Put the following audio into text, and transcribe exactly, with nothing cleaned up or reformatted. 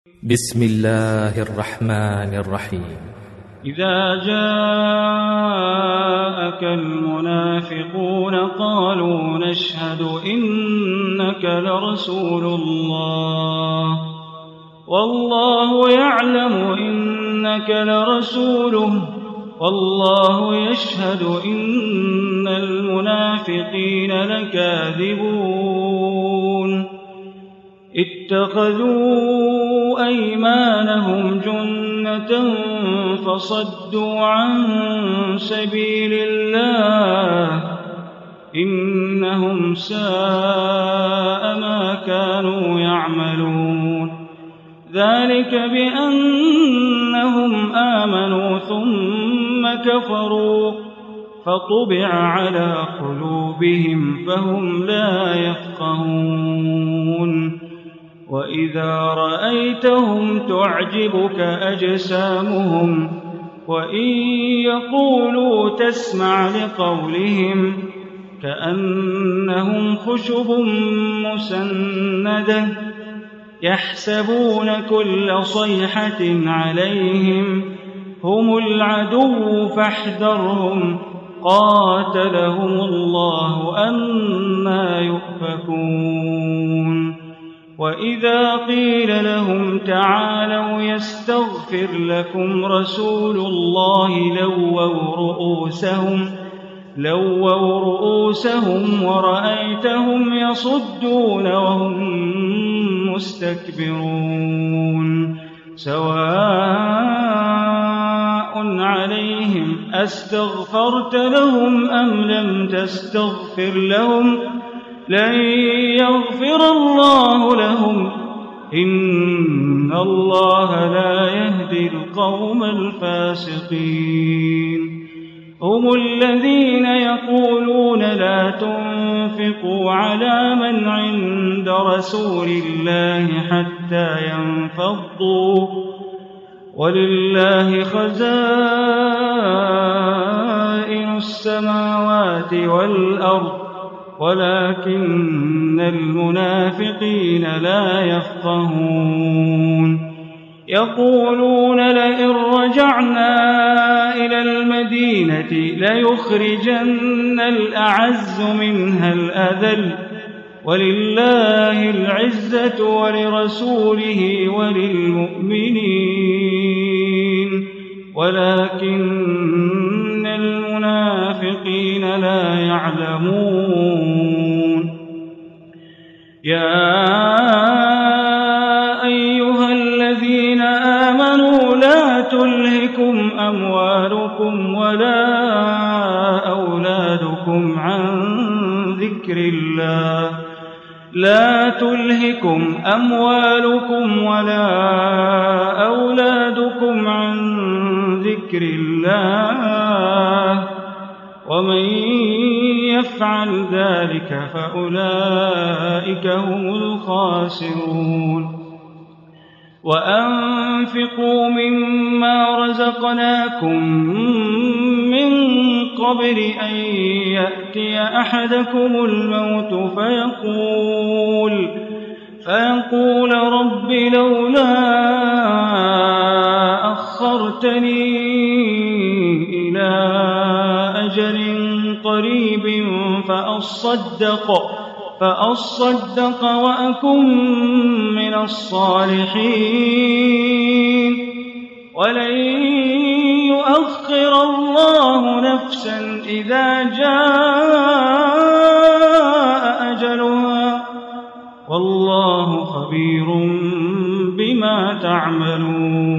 بسم الله الرحمن الرحيم. إذا جاءك المنافقون قالوا نشهد إنك لرسول الله والله يعلم إنك لرسوله والله يشهد إن المنافقين لكاذبون اتخذوا أيمانهم جنة فصدوا عن سبيل الله إنهم ساء ما كانوا يعملون ذلك بأنهم آمنوا ثم كفروا فطبع على قلوبهم فهم لا يفقهون وإذا رأيتهم تعجبك أجسامهم وإن يقولوا تسمع لقولهم كأنهم خشب مسندة يحسبون كل صيحة عليهم هم العدو فاحذرهم قاتلهم الله أنى يؤفكون وإذا قيل لهم تعالوا يستغفر لكم رسول الله لووا رؤوسهم لووا رؤوسهم ورأيتهم يصدون وهم مستكبرون سواء عليهم أستغفرت لهم أم لم تستغفر لهم لن يغفر الله لهم إن الله لا يهدي القوم الفاسقين هم الذين يقولون لا تنفقوا على من عند رسول الله حتى ينفضوا ولله خزائن السماوات والأرض ولكن المنافقين لا يفقهون يقولون لئن رجعنا إلى المدينة ليخرجن الأعز منها الأذل ولله العزة ولرسوله وللمؤمنين ولكن المنافقين لا يعلمون يا أيها الذين آمنوا لا تلهكم أموالكم ولا أولادكم عن ذكر الله لا تلهكم أموالكم ولا أولادكم عن ذكر الله ومن يفعل ذلك فأولئك هم الخاسرون وأنفقوا مما رزقناكم من قبل أن يأتي أحدكم الموت فيقول فيقول رب لولا أخرتني إلى أجل قريب فأصدق فأصدق وأكن من الصالحين ولن يؤخر الله نفسا إذا جاء أجلها والله خبير بما تعملون